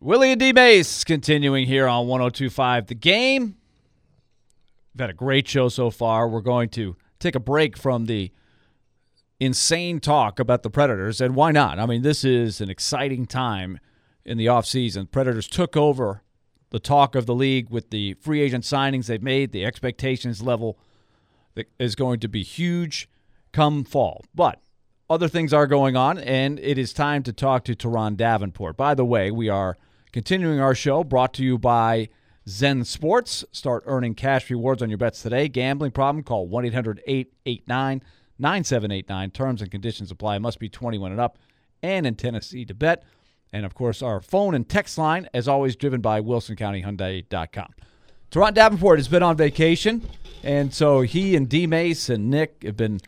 Willie and D. Mace continuing here on 102.5 The Game. We've had a great show so far. We're going to take a break from the insane talk about the Predators, and why not? I mean, this is an exciting time in the offseason. Predators took over the talk of the league with the free agent signings they've made. The expectations level is going to be huge come fall. But other things are going on, and it is time to talk to Teron Davenport. By the way, we are continuing our show brought to you by Zen Sports. Start earning cash rewards on your bets today. Gambling problem? Call 1-800-889-9789. Terms and conditions apply. Must be 21 and up and in Tennessee to bet. And, of course, our phone and text line, as always, driven by WilsonCountyHyundai.com. Teron Davenport has been on vacation, and so he and D. Mace and Nick have been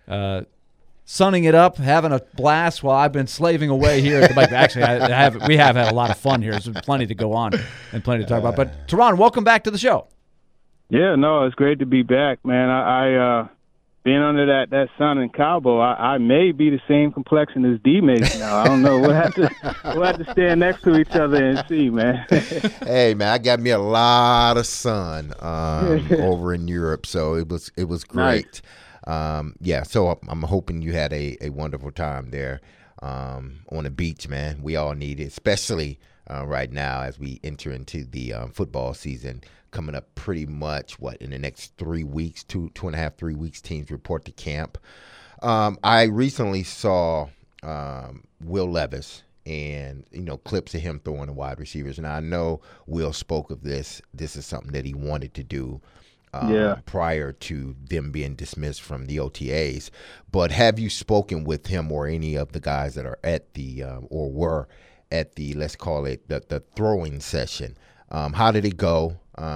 sunning it up, having a blast while I've been slaving away here at the bike. Actually, we have had a lot of fun here. There's been plenty to go on and plenty to talk about. But, Teron, welcome back to the show. Yeah, no, it's great to be back, man. I being under that sun in Cabo, I may be the same complexion as D. Mace now. I don't know. We'll have to stand next to each other and see, man. Hey, man, I got me a lot of sun over in Europe, so it was great. Nice. So I'm hoping you had a wonderful time there on the beach, man. We all need it, especially right now as we enter into the football season coming up pretty much, in the next 3 weeks, 2.5, 3 weeks, teams report to camp. I recently saw Will Levis and, clips of him throwing the wide receivers. And I know Will spoke of this. This is something that he wanted to do prior to them being dismissed from the OTAs. But have you spoken with him or any of the guys that are at the or were at the, let's call it, the throwing session? How did it go?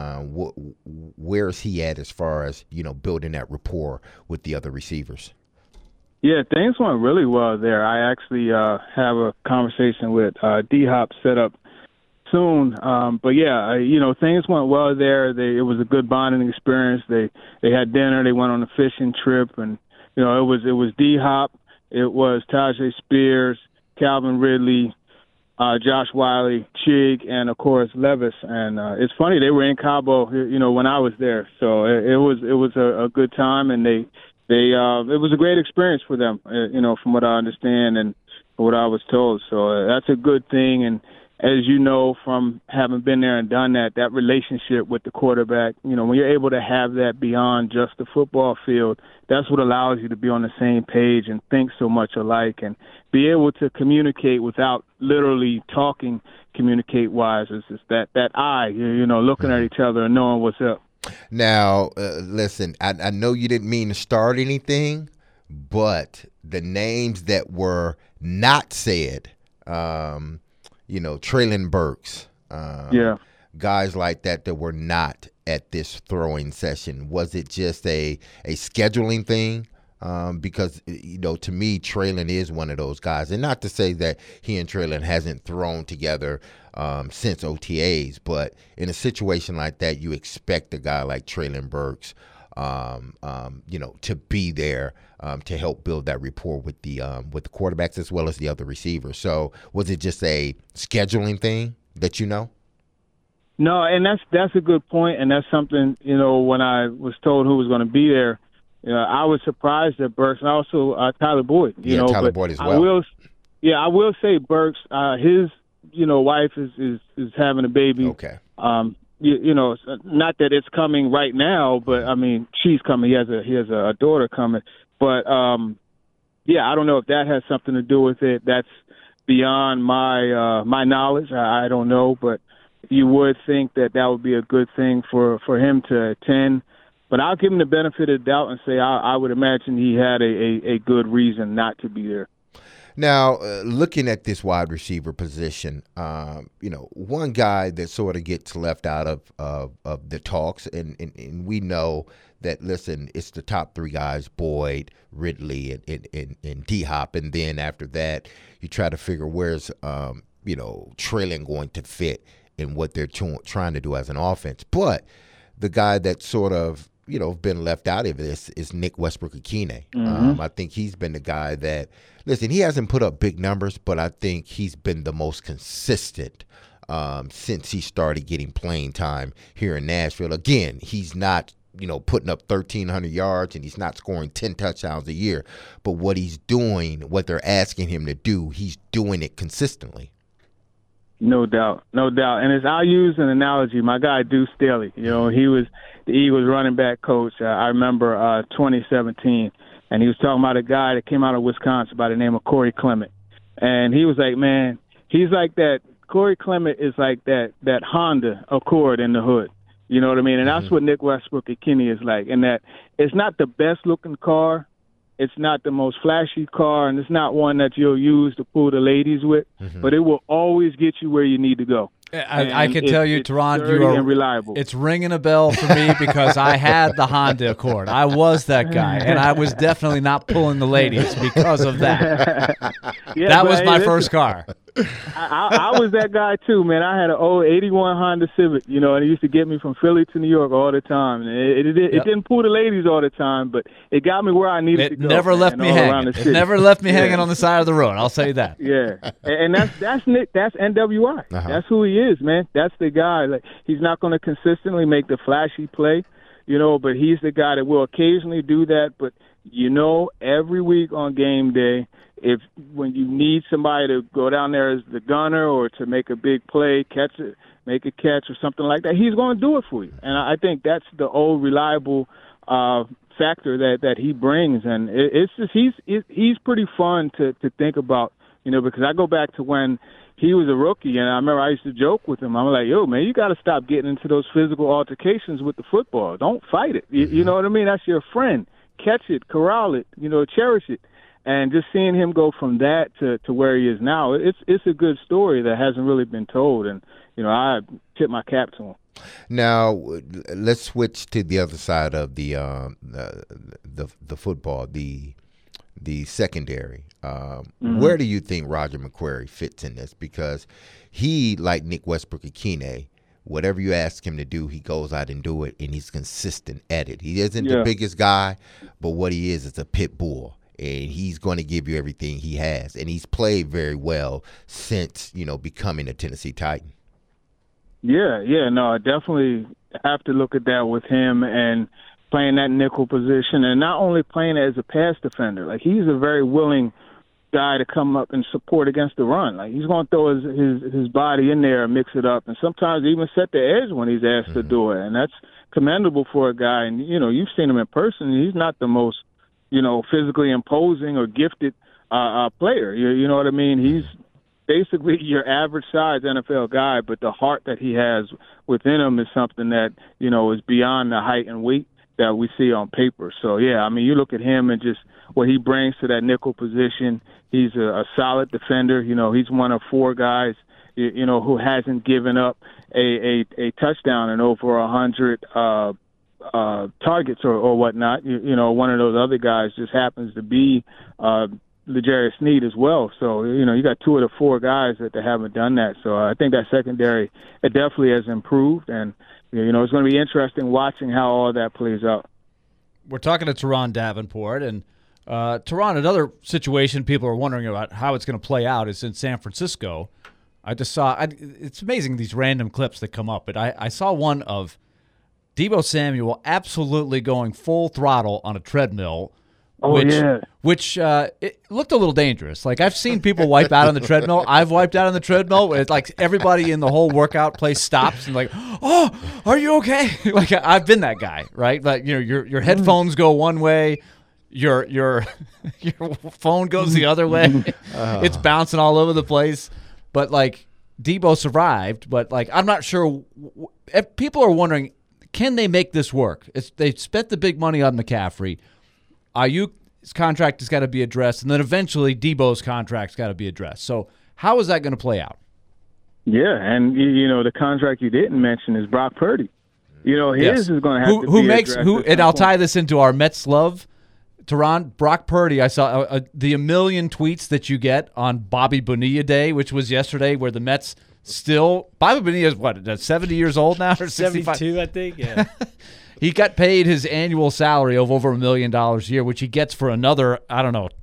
Where is he at as far as, building that rapport with the other receivers? Yeah, things went really well there. I actually have a conversation with D-Hop set up soon. But yeah, things went well there. It was a good bonding experience. They had dinner. They went on a fishing trip, and it was D-Hop, it was Tyjae Spears, Calvin Ridley, Josh Wiley, Chig, and of course Levis. And it's funny, they were in Cabo, when I was there. So it was a good time, and it was a great experience for them, from what I understand and what I was told. So that's a good thing. And as you know, from having been there and done that relationship with the quarterback, when you're able to have that beyond just the football field, that's what allows you to be on the same page and think so much alike and be able to communicate without literally talking, communicate-wise. It's just that eye, looking at each other and knowing what's up. Now, listen, I know you didn't mean to start anything, but the names that were not said, Traylon Burks, guys like that were not at this throwing session. Was it just a scheduling thing? Because, to me, Traylon is one of those guys. And not to say that he and Traylon hasn't thrown together since OTAs, but in a situation like that, you expect a guy like Traylon Burks, to be there to help build that rapport with the quarterbacks as well as the other receivers. So was it just a scheduling thing that you know? No, and that's a good point, and that's something, when I was told who was going to be there, I was surprised at Burks, and also Tyler Boyd. Tyler Boyd as well. I will say Burks, his wife is having a baby. Okay. Not that it's coming right now, but I mean she's coming. He has a daughter coming. But I don't know if that has something to do with it. That's beyond my knowledge. I don't know, but you would think that would be a good thing for him to attend. But I'll give him the benefit of the doubt and say I would imagine he had a good reason not to be there. Now, looking at this wide receiver position, one guy that sort of gets left out of the talks, and we know that, listen, it's the top three guys, Boyd, Ridley, and D-Hop, and then after that, you try to figure where's, Traylon going to fit in what they're trying to do as an offense. But the guy that sort of, been left out of this is Nick Westbrook-Ikhine. Mm-hmm. I think he's been the guy that, listen, he hasn't put up big numbers, but I think he's been the most consistent since he started getting playing time here in Nashville. Again, he's not, putting up 1,300 yards and he's not scoring 10 touchdowns a year. But what he's doing, what they're asking him to do, he's doing it consistently. No doubt. And as I'll use an analogy, my guy Deuce Staley, he was the Eagles running back coach. I remember 2017, and he was talking about a guy that came out of Wisconsin by the name of Corey Clement. And he was like, man, he's like that. Corey Clement is like that Honda Accord in the hood. You know what I mean? And that's what Nick Westbrook-Ikhine is like, in that it's not the best-looking car. It's not the most flashy car, and it's not one that you'll use to pull the ladies with, but it will always get you where you need to go. I can tell you, Teron, you are reliable. It's ringing a bell for me because I had the Honda Accord. I was that guy, and I was definitely not pulling the ladies because of that. That was my first car. I was that guy too, man. I had an old '81 Honda Civic, and it used to get me from Philly to New York all the time. And it didn't pull the ladies all the time, but it got me where I needed to go. It never left me hanging. It never left me hanging on the side of the road. I'll say that. Yeah, and that's Nick. That's NWI. That's who he is, man. That's the guy. Like, he's not going to consistently make the flashy play, but he's the guy that will occasionally do that. But every week on game day, when you need somebody to go down there as the gunner or to make a big play, make a catch or something like that, he's going to do it for you. And I think that's the old reliable factor that he brings. And it's just he's pretty fun to think about, because I go back to when he was a rookie, and I remember I used to joke with him. I'm like, yo, man, you got to stop getting into those physical altercations with the football. Don't fight it. You know what I mean? That's your friend. Catch it, corral it, cherish it. And just seeing him go from that to where he is now, it's a good story that hasn't really been told. And, I tip my cap to him. Now, let's switch to the other side of the football, the secondary. Where do you think Roger McQuarrie fits in this? Because he, like Nick Westbrook-Ikhine, whatever you ask him to do, he goes out and do it, and he's consistent at it. He isn't the biggest guy, but what he is a pit bull, and he's going to give you everything he has. And he's played very well since, becoming a Tennessee Titan. Yeah, no, I definitely have to look at that with him and playing that nickel position, and not only playing as a pass defender. Like, he's a very willing guy to come up and support against the run. Like, he's going to throw his body in there and mix it up, and sometimes even set the edge when he's asked to do it. And that's commendable for a guy. And, you've seen him in person. He's not the most, physically imposing or gifted player. You know what I mean? He's basically your average size NFL guy, but the heart that he has within him is something that, is beyond the height and weight that we see on paper. So, yeah, I mean, you look at him and just what he brings to that nickel position. He's a solid defender. He's one of four guys, who hasn't given up a touchdown in over 100 targets or whatnot. One of those other guys just happens to be L'Jarius Sneed as well. So, you got two of the four guys that haven't done that. So I think that secondary, it definitely has improved. And, it's going to be interesting watching how all that plays out. We're talking to Teron Davenport. And, Teron, another situation people are wondering about how it's going to play out is in San Francisco. I just saw it's amazing, these random clips that come up. But I saw one of Deebo Samuel absolutely going full throttle on a treadmill. Which it looked a little dangerous. Like, I've seen people wipe out on the treadmill. I've wiped out on the treadmill. It's like everybody in the whole workout place stops and like, oh, are you okay? Like, I've been that guy, right? Like, your headphones go one way, your phone goes the other way. It's bouncing all over the place. But like, Deebo survived. But like, I'm not sure. If people are wondering, can they make this work? They spent the big money on McCaffrey. Ayuk's contract has got to be addressed, and then eventually Deebo's contract's got to be addressed. So how is that going to play out? Yeah, and the contract you didn't mention is Brock Purdy. His is going to have to be addressed. And I'll tie this into our Mets love. Teron, Brock Purdy, I saw the a million tweets that you get on Bobby Bonilla Day, which was yesterday, where the Mets still – Bobby Bonilla is 70 years old now? Or 72, I think, yeah. He got paid his annual salary of over $1 million a year, which he gets for another,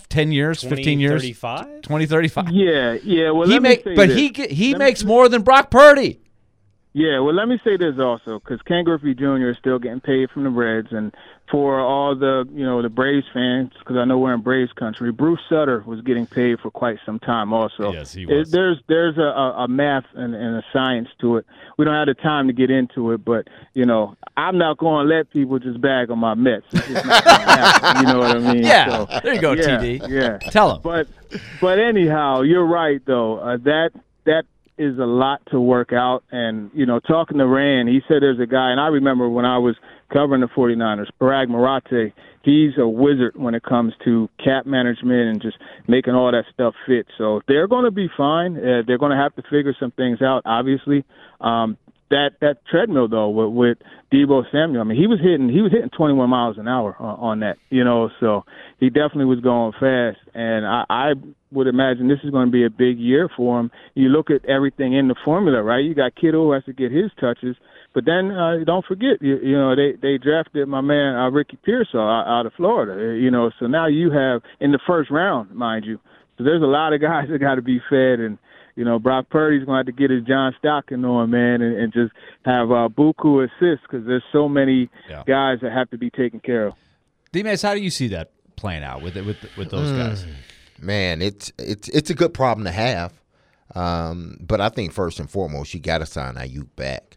10 years, 15 years? 2035? 2035. Yeah. Well, let me say this. He makes more than Brock Purdy. Yeah, well, let me say this also, because Ken Griffey Jr. is still getting paid from the Reds, and for all the the Braves fans, because I know we're in Braves country, Bruce Sutter was getting paid for quite some time also. Yes, he was. There's a math and a science to it. We don't have the time to get into it, but I'm not going to let people just bag on my Mets. It's just not going to happen. You know what I mean? Yeah, so, there you go, TD. Yeah, tell him. But anyhow, you're right though. That is a lot to work out. And, talking to Rand, he said there's a guy, and I remember when I was covering the 49ers, Parag Marate, he's a wizard when it comes to cap management and just making all that stuff fit. So they're going to be fine. They're going to have to figure some things out, obviously. That treadmill, though, with Deebo Samuel, I mean, he was hitting 21 miles an hour on that, so he definitely was going fast. And I would imagine this is going to be a big year for him. You look at everything in the formula, right? You got Kittle who has to get his touches, but then don't forget, they drafted my man Ricky Pearsall out of Florida, so now you have in the first round, mind you. So there's a lot of guys that got to be fed, and Brock Purdy's going to have to get his John Stockton on, man, and just have buku assists because there's so many guys that have to be taken care of. D-Mace, how do you see that playing out with those guys? Man, it's a good problem to have, but I think first and foremost you got to sign Ayuk back.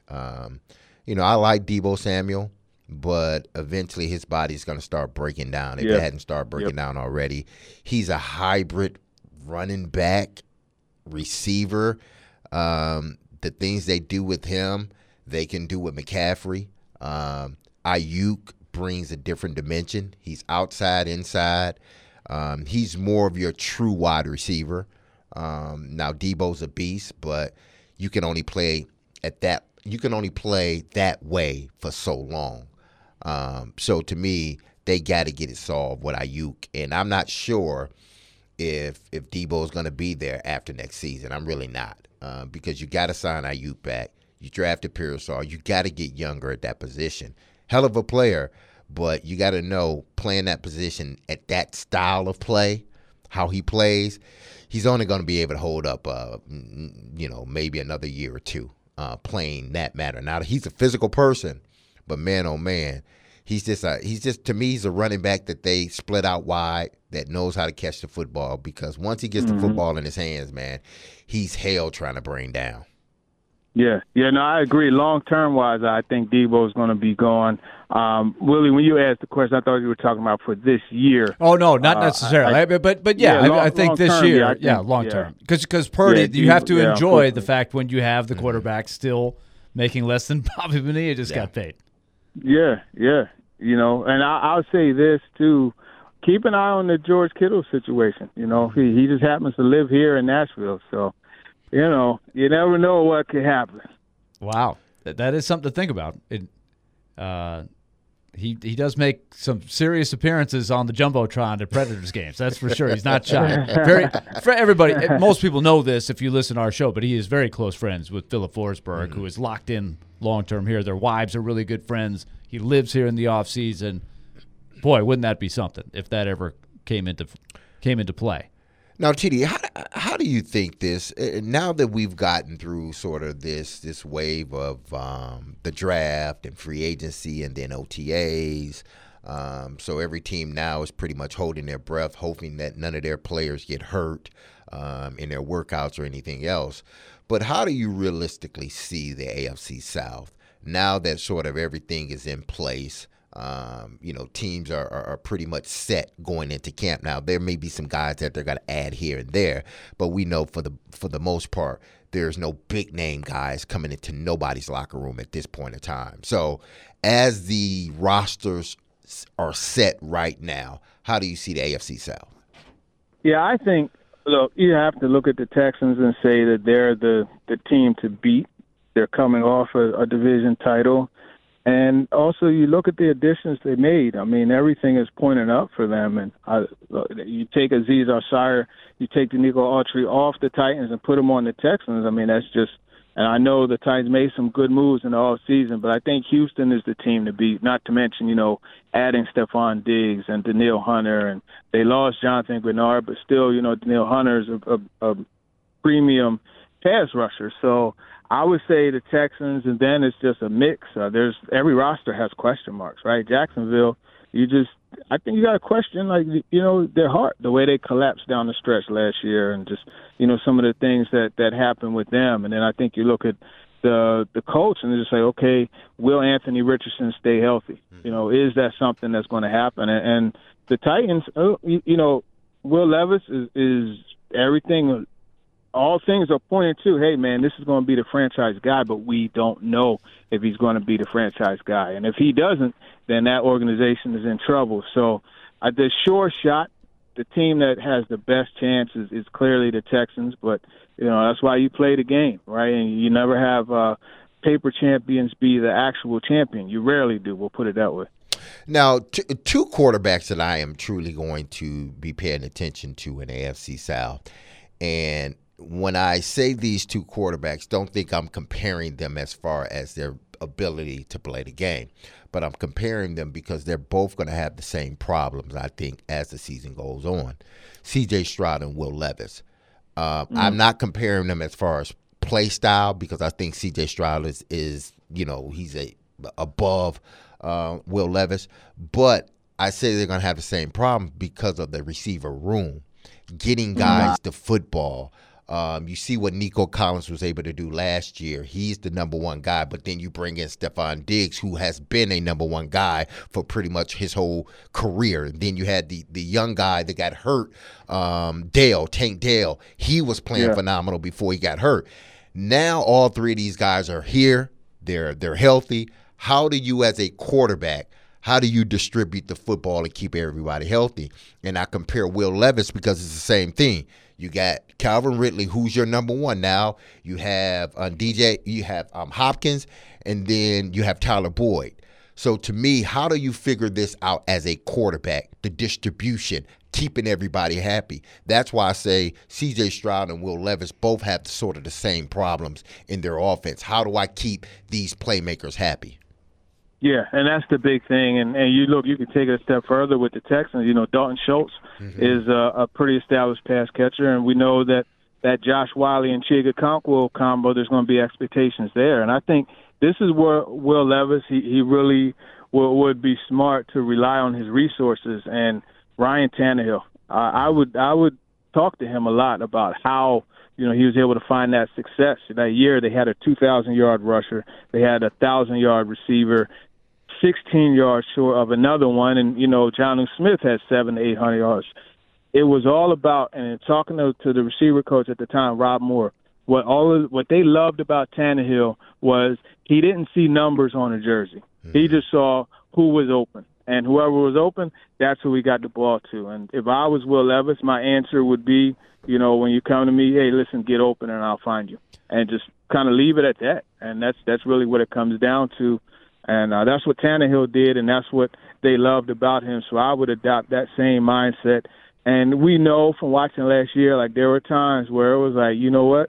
I like Deebo Samuel, but eventually his body's going to start breaking down if it hadn't started breaking down already. He's a hybrid running back, receiver. The things they do with him, they can do with McCaffrey. Ayuk brings a different dimension. He's outside, inside. He's more of your true wide receiver. Now Debo's a beast, but you can only play that way for so long. So to me, they got to get it solved with Ayuk, and I'm not sure if Debo is going to be there after next season. I'm really not, because you got to sign Ayuk back. You drafted Pearsall. You got to get younger at that position. Hell of a player, but you got to know playing that position at that style of play, how he plays, he's only going to be able to hold up, maybe another year or two playing that manner. Now, he's a physical person, but man, oh man, he's just to me, he's a running back that they split out wide that knows how to catch the football, because once he gets the football in his hands, man, he's hell trying to bring down. Yeah, no, I agree. Long-term wise, I think Debo is going to be gone. Willie, when you asked the question, I thought you were talking about for this year. Oh, no, not necessarily. I think this year, long-term. Because Purdy, you have to enjoy the fact when you have the quarterback still making less than Bobby Bonilla just got paid. Yeah. And I'll say this, too. Keep an eye on the George Kittle situation. He just happens to live here in Nashville, so you never know what could happen. Wow, that is something to think about. He does make some serious appearances on the Jumbotron at Predators games. That's for sure. He's not shy. For everybody, most people know this if you listen to our show, but he is very close friends with Philip Forsberg, who is locked in long-term here. Their wives are really good friends. He lives here in the off season. Boy, wouldn't that be something if that ever came into play? Now, TD, how do you think this, now that we've gotten through sort of this wave of the draft and free agency and then OTAs, so every team now is pretty much holding their breath, hoping that none of their players get hurt in their workouts or anything else. But how do you realistically see the AFC South now that sort of everything is in place? Teams are pretty much set going into camp. Now, there may be some guys that they're going to add here and there, but we know for the most part, there's no big name guys coming into nobody's locker room at this point in time. So as the rosters are set right now, how do you see the AFC South? Yeah, I think, look, you have to look at the Texans and say that they're the team to beat. They're coming off a division title. And also, you look at the additions they made. I mean, everything is pointing up for them. And you take Azeez Al-Shaair, you take Danico Autry off the Titans and put them on the Texans. I mean, that's just And I know the Titans made some good moves in the offseason, but I think Houston is the team to beat, not to mention, adding Stephon Diggs and Danielle Hunter. And they lost Jonathan Grenard, but still, Danielle Hunter is a premium pass rusher. So I would say the Texans, and then it's just a mix. Every roster has question marks, right? Jacksonville, I think you got to question, their heart, the way they collapsed down the stretch last year, and just, some of the things that happened with them. And then I think you look at the coach and just say, okay, will Anthony Richardson stay healthy? Is that something that's going to happen? And the Titans, Will Levis is everything. All things are pointing to, hey, man, this is going to be the franchise guy, but we don't know if he's going to be the franchise guy. And if he doesn't, then that organization is in trouble. So the sure shot, the team that has the best chance is clearly the Texans. But, that's why you play the game, right? And you never have paper champions be the actual champion. You rarely do. We'll put it that way. Now, two quarterbacks that I am truly going to be paying attention to in the AFC South. And when I say these two quarterbacks, don't think I'm comparing them as far as their ability to play the game. But I'm comparing them because they're both going to have the same problems, I think, as the season goes on. C.J. Stroud and Will Levis. I'm not comparing them as far as play style because I think C.J. Stroud is he's above Will Levis. But I say they're going to have the same problem because of the receiver room, getting guys the football. You see what Nico Collins was able to do last year. He's the number one guy, but then you bring in Stephon Diggs, who has been a number one guy for pretty much his whole career. And then you had the young guy that got hurt, Tank Dale. He was playing phenomenal before he got hurt. Now all three of these guys are here. They're healthy. How do you, as a quarterback, how do you distribute the football and keep everybody healthy? And I compare Will Levis because it's the same thing. You got Calvin Ridley, who's your number one now. You have you have Hopkins, and then you have Tyler Boyd. So to me, how do you figure this out as a quarterback, the distribution, keeping everybody happy? That's why I say C.J. Stroud and Will Levis both have sort of the same problems in their offense. How do I keep these playmakers happy? Yeah, and that's the big thing. And you can take it a step further with the Texans. Dalton Schultz is a pretty established pass catcher, and we know that Josh Whyle and Chig Okonkwo combo, there's going to be expectations there. And I think this is where Will Levis, he really would be smart to rely on his resources. And Ryan Tannehill, I would talk to him a lot about how he was able to find that success. That year they had a 2,000-yard rusher. They had a 1,000-yard receiver, 16 yards short of another one, and Jonnu Smith had 700 to 800 yards. It was all about, and talking to the receiver coach at the time, Rob Moore, what they loved about Tannehill was he didn't see numbers on a jersey. He just saw who was open, and whoever was open, that's who he got the ball to. And if I was Will Levis, my answer would be, when you come to me, hey, listen, get open and I'll find you, and just kind of leave it at that. And that's really what it comes down to. And that's what Tannehill did, and that's what they loved about him. So I would adopt that same mindset. And we know from watching last year, there were times where it was like, you know what?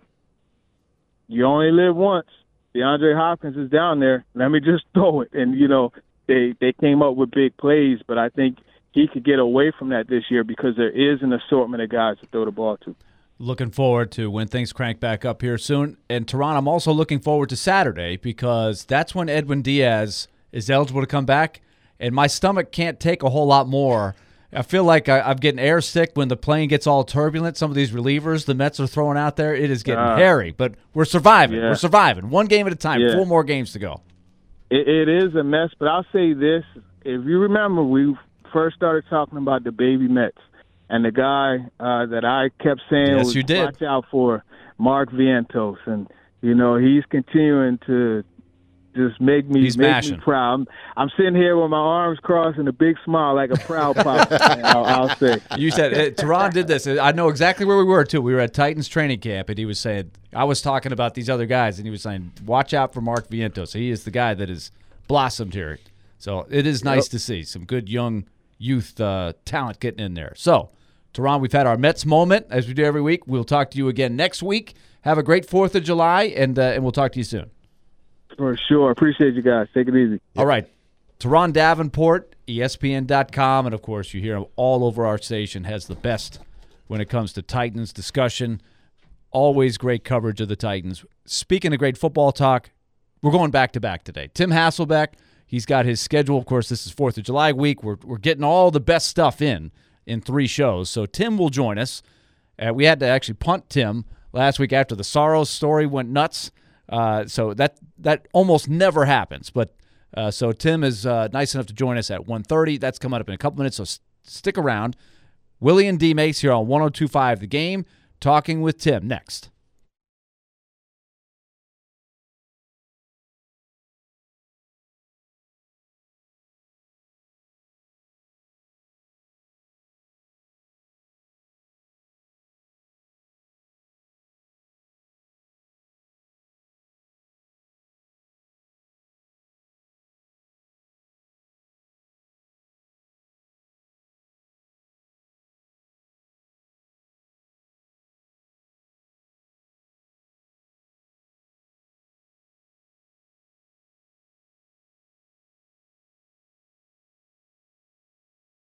You only live once. DeAndre Hopkins is down there. Let me just throw it. And, they came up with big plays, but I think he could get away from that this year because there is an assortment of guys to throw the ball to. Looking forward to when things crank back up here soon. And, Teron, I'm also looking forward to Saturday because that's when Edwin Diaz is eligible to come back, and my stomach can't take a whole lot more. I feel like I'm getting air sick when the plane gets all turbulent. Some of these relievers the Mets are throwing out there, it is getting hairy. But we're surviving. Yeah. We're surviving. One game at a time. 4 more games to go. It is a mess, but I'll say this. If you remember, we first started talking about the baby Mets. And the guy that I kept saying was watch out for, Mark Vientos. And, he's continuing to just make me proud. I'm sitting here with my arms crossed and a big smile like a proud papa, I'll say. You said, Teron did this. I know exactly where we were, too. We were at Titans training camp, and he was saying, I was talking about these other guys, and he was saying, watch out for Mark Vientos. He is the guy that has blossomed here. So it is nice to see some good young youth talent getting in there. So Teron, we've had our Mets moment, as we do every week. We'll talk to you again next week. Have a great 4th of July, and we'll talk to you soon. For sure. Appreciate you guys. Take it easy. All right. Teron Davenport, ESPN.com, and, of course, you hear him all over our station, has the best when it comes to Titans discussion. Always great coverage of the Titans. Speaking of great football talk, we're going back-to-back today. Tim Hasselbeck, he's got his schedule. Of course, this is 4th of July week. We're getting all the best stuff in 3 shows. So Tim will join us. We had to actually punt Tim last week after the Soros story went nuts. So that almost never happens. But so Tim is nice enough to join us at 1:30. That's coming up in a couple minutes, so stick around. Willie and D. Mace here on 102.5 The Game, talking with Tim next.